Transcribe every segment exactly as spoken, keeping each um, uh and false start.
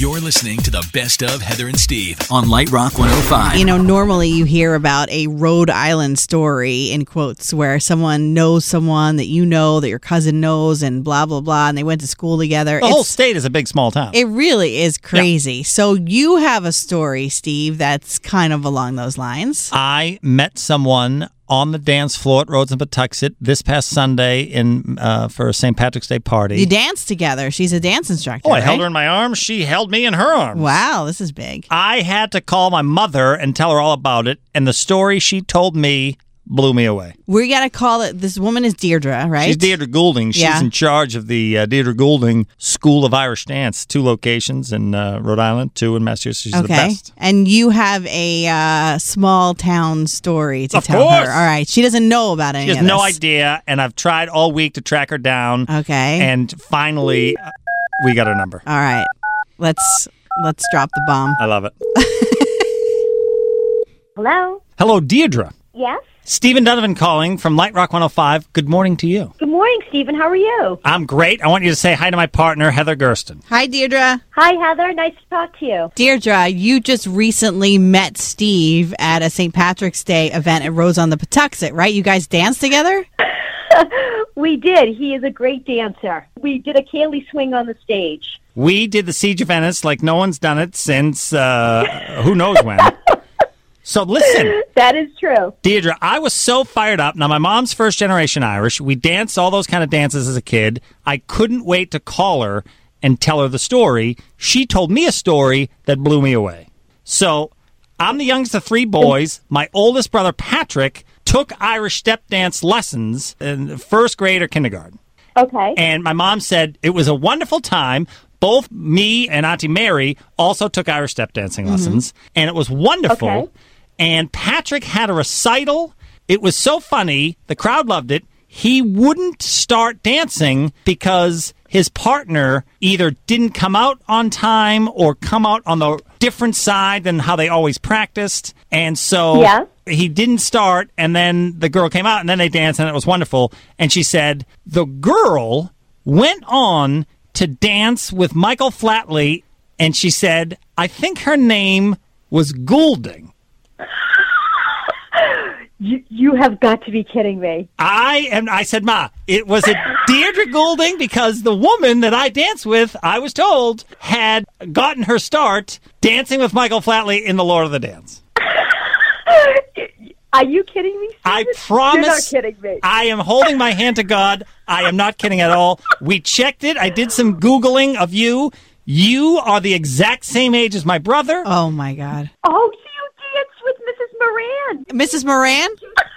You're listening to the best of Heather and Steve on Light Rock one oh five. You know, normally you hear about a Rhode Island story, in quotes, where someone knows someone that you know, that your cousin knows, and blah, blah, blah, and they went to school together. The it's, whole state is a big, small town. It really is crazy. Yeah. So you have a story, Steve, that's kind of along those lines. I met someone on the dance floor at Rhodes and Patuxent this past Sunday in uh, for a Saint Patrick's Day party. You danced together. She's a dance instructor, Oh, I right? held her in my arms. She held me in her arms. Wow, this is big. I had to call my mother and tell her all about it, and the story she told me blew me away. We got to call it, this woman is Deirdre, right? She's Deirdre Goulding. She's Yeah. in charge of the uh, Deirdre Goulding School of Irish Dance, two locations in uh, Rhode Island, two in Massachusetts. She's the Okay. best. And you have a uh, small town story to Of tell course. her. All right. She doesn't know about any She has of no this. idea, and I've tried all week to track her down. Okay. And finally, uh, we got her number. All right. Let's let's drop the bomb. I love it. Hello? Hello, Deirdre. Yes? Stephen Donovan calling from Light Rock one oh five. Good morning to you. Good morning, Stephen. How are you? I'm great. I want you to say hi to my partner, Heather Gersten. Hi, Deirdre. Hi, Heather. Nice to talk to you. Deirdre, you just recently met Steve at a Saint Patrick's Day event at Rose on the Patuxent, right? You guys danced together? We did. He is a great dancer. We did a Kaylee swing on the stage. We did the Siege of Venice like no one's done it since uh, who knows when. So listen, That is true. Deirdre, I was so fired up. Now, my mom's first generation Irish. We danced all those kind of dances as a kid. I couldn't wait to call her and tell her the story. She told me a story that blew me away. So I'm the youngest of three boys. My oldest brother, Patrick, took Irish step dance lessons in first grade or kindergarten. Okay. And my mom said it was a wonderful time. Both me and Auntie Mary also took Irish step dancing lessons, and it was wonderful. Okay. And Patrick had a recital. It was so funny. The crowd loved it. He wouldn't start dancing because his partner either didn't come out on time or come out on the different side than how they always practiced. And so Yeah. he didn't start, and then the girl came out, and then they danced, and it was wonderful. And she said the girl went on to dance with Michael Flatley, and she said, I think her name was Goulding. You, you have got to be kidding me. I and I said, Ma, it was it Deirdre Goulding because the woman that I danced with, I was told, had gotten her start dancing with Michael Flatley in The Lord of the Dance. Are you kidding me, Stephen? I promise. You're not kidding me. I am holding my hand to God. I am not kidding at all. We checked it. I did some Googling of you. You are the exact same age as my brother. Oh, my God. Oh, so you danced with Missus Moran. Missus Moran?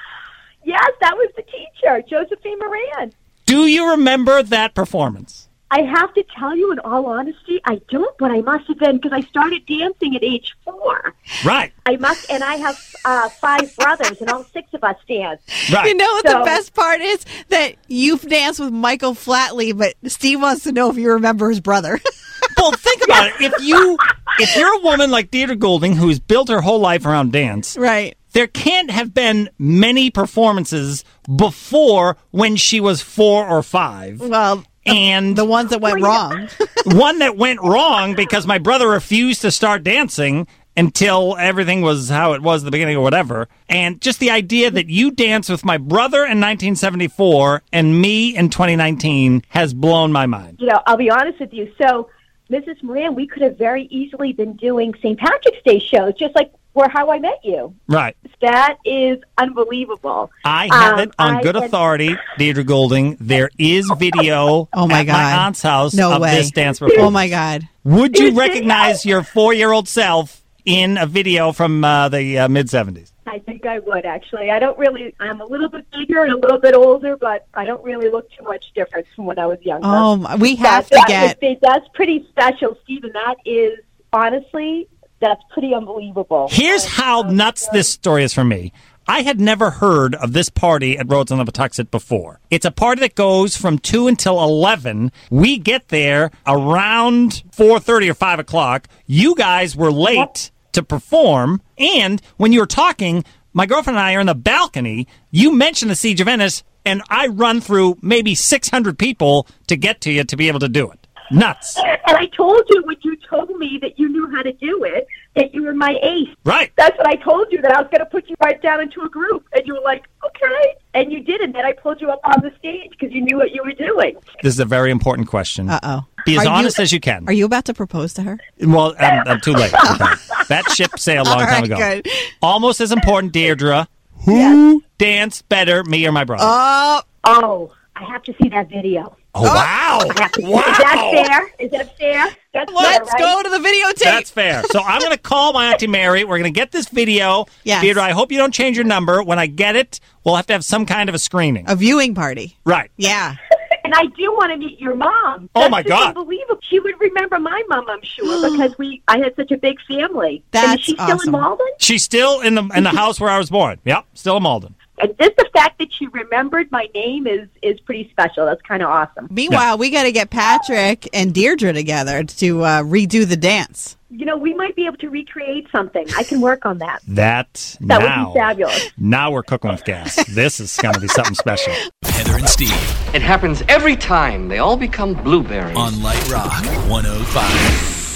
Yes, that was the teacher, Josephine Moran. Do you remember that performance? I have to tell you, in all honesty, I don't, but I must have been, because I started dancing at age four. Right. I must, and I have uh, five brothers, and all six of us dance. Right. You know what So- the best part is? That you've danced with Michael Flatley, but Steve wants to know if you remember his brother. Well, think about it. If you, if you're a woman like Deirdre Goulding, who's built her whole life around dance, Right. there can't have been many performances before when she was four or five. Well, And the ones that went wrong. one that went wrong because my brother refused to start dancing until everything was how it was at the beginning or whatever. And just the idea that you danced with my brother in nineteen seventy-four and me in twenty nineteen has blown my mind. You know, I'll be honest with you. So, Missus Moran, we could have very easily been doing Saint Patrick's Day shows, just like where How I Met You. Right. That is unbelievable. I have Um, it on I good had- authority, Deirdre Goulding. There is video Oh, my at God. my aunt's house No of way. this dance performance. Oh, my God. Would you Is it? recognize your four-year-old self in a video from uh, the uh, mid-seventies? I think I would, actually. I don't really, I'm a little bit bigger and a little bit older, but I don't really look too much different from when I was younger. Oh, my- we have That- to that get... would be- that's pretty special, Stephen. That is, honestly, that's pretty unbelievable. Here's how nuts this story is for me. I had never heard of this party at Rhodes on the Patuxent before. It's a party that goes from two until eleven. We get there around four thirty or five o'clock. You guys were late to perform, and when you were talking, my girlfriend and I are in the balcony. You mentioned the Siege of Venice, and I run through maybe six hundred people to get to you to be able to do it. Nuts. And I told you when you told me that you knew how to do it, that you were my ace. Right. That's what I told you, that I was going to put you right down into a group. And you were like, okay. And you did, and then I pulled you up on the stage because you knew what you were doing. This is a very important question. Uh-oh. Be as Are you- honest as you can. Are you about to propose to her? Well, I'm, I'm too late. Okay. That ship sailed a long All time right, ago. good. Almost as important, Deirdre. Who danced better, me or my brother? Oh, Oh, I have to see that video. oh, wow. I have to see. Wow. Is that fair? Is that fair? That's let's fair, go right? to the videotape. That's fair. So I'm going to call my Auntie Mary. We're going to get this video. Yes. Deirdre, I hope you don't change your number. When I get it, we'll have to have some kind of a screening. A viewing party. Right. Yeah. And I do want to meet your mom. Oh, That's my just God. Unbelievable. She would remember my mom, I'm sure, because we I had such a big family. And That's is she still awesome. in Malden? She's still in the in the house where I was born. Yep, still in Malden. And just the fact that she remembered my name is is pretty special. That's kind of awesome. Meanwhile, we got to get Patrick and Deirdre together to uh, redo the dance. You know, we might be able to recreate something. I can work on that. That, That now, would be fabulous. Now we're cooking with gas. This is going to be something special. Heather and Steve It happens every time. They all become blueberries. on Light Rock one oh five.